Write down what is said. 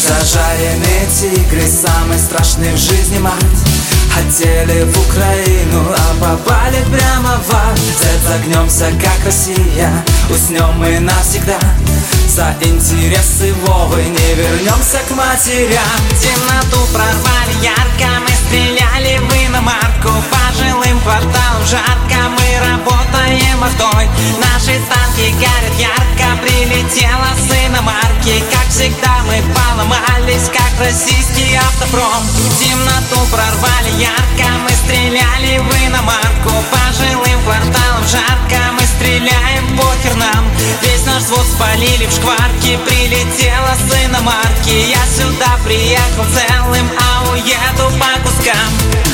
Зажаренные тигры, самый страшный в жизни март, хотели в Украину, а попали прямо в ад. Загнемся, как Россия, уснем мы навсегда. За интересы Вовы не вернемся к матерям. Темноту прорвали ярко, мы стреляли в иномарку. По жилым кварталам жарко, мы работаем автой. Наши танки горят ярко, прилетела с иномарки. Как всегда мы поломались, как российский автопром. Темноту прорвали ярко, мы стреляли в иномарку. По жилым кварталам жарко, мы стреляем, похер нам. Весь наш взвод спалили в шкварке, прилетела с иномарки. Я сюда приехал целым, а уеду по кускам.